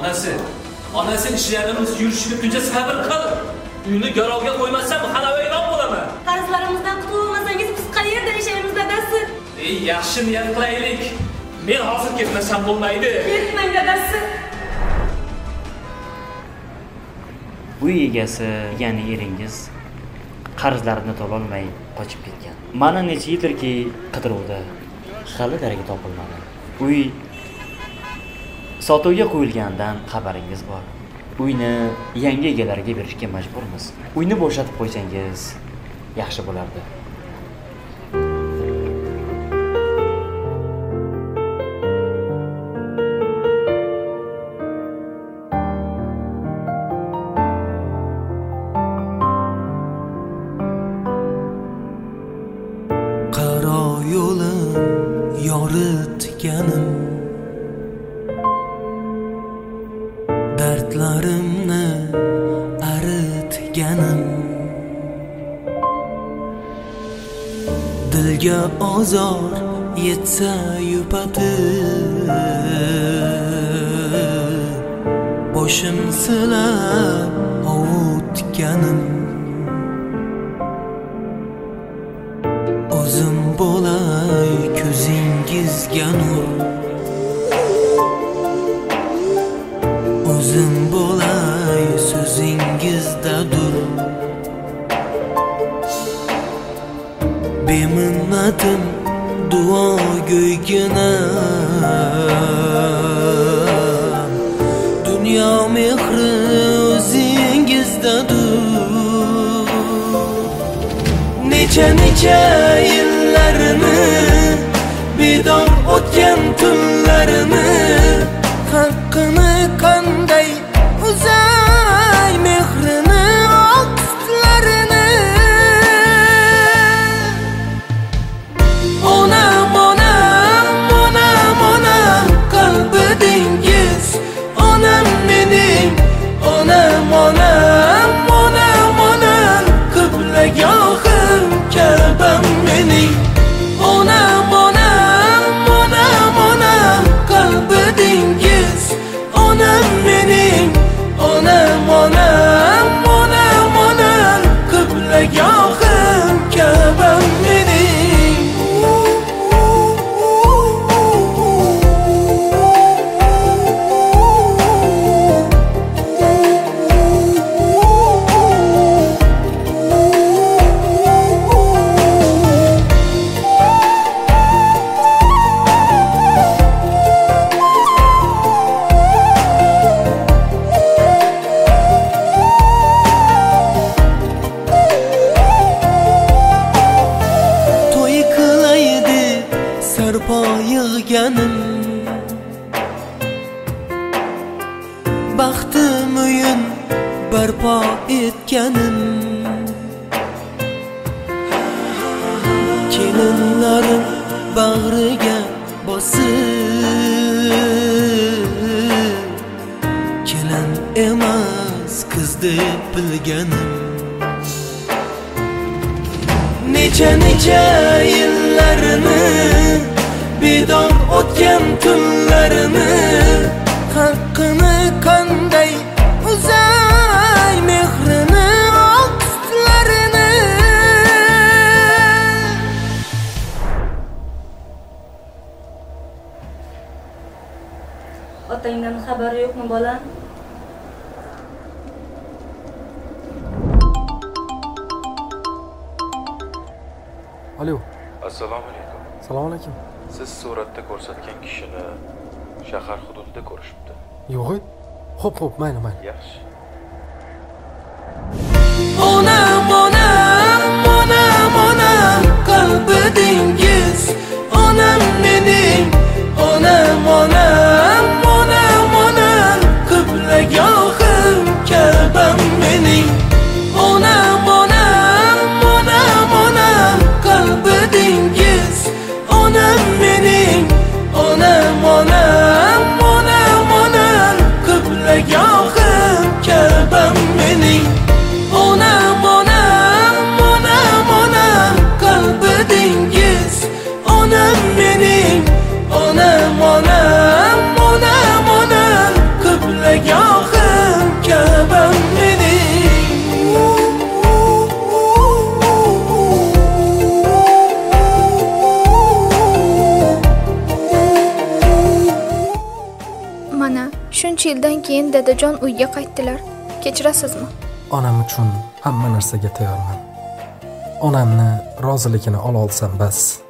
Onasi ishlarimiz yurishiga kuncha sabr qil. Uyni garovga qo'ymasam, xalavayron bo'laman. Qarzlarimizdan qutulmasangiz biz qayerda yashaymiz dadasi? Yaxshi niyat qilaylik. Men hozir ketmasam bo'lmaydi. Ketmang dadasi. Uy egasi, ya'ni eringiz qarzlarini to'lolmay qochib ketgan. Mana necha yildirki qidiruvda hali daragi topilmadi. Uy sotuvga qo'yilganidan xabaringiz bor. Uyni yangi egalariga berishga majburmiz. Uyni bo'shatib qo'ysangiz yaxshi bo'lardi. Qaro yo'lim yoritganim, dardlarimni aritganim, dilga ozor yetsa yupatib, boshim silab ovutganim, o'zim bo'lay ko'zingizga nur, o'zim bo'lay so'zingizda dur, beminnatim duo go'ygina, dunyo mehri o'zingizdadur. Necha yillarini, bedor o'tgan tunlarini, haqqini qanday uzay mehrini oqlarini. Onam qalbi dengiz, onam mening, onam qiblagohim, Ka'bam mening. Onam qalbi dengiz, onam mening, onam qiblagohim, Ka'bam mening. Yig'ganim, baxtim o'yin barpo etganim, kelinlarim bag'riga bosib, kelin emas qiz deb bilganim. Necha yillarini, bedor o'tgan tunlarini, haqqini qanday uzay mehrini oqlarini. Otangdan xabari yo'qmi bolam? Alo. Assalomu alaykum. Assalomu alaykum. Siz suratda ko'rsatgan kishini shahar hududida ko'rishibdi. Yo'q. Xo'p, mayli. Yaxshi. Onam qalbi dengiz, onam mening, onam qiblagohim, Ka'bam mening. Onam qalbi dengiz, onam mening, onam qiblagohim, Ka'bam mening. Onam qalbi dengiz, yildan keyin dadajon uyga qaytdilar. Kechirasizmi? Onam uchun hamma narsaga tayyorman. Onamni roziligini ola olsam bas.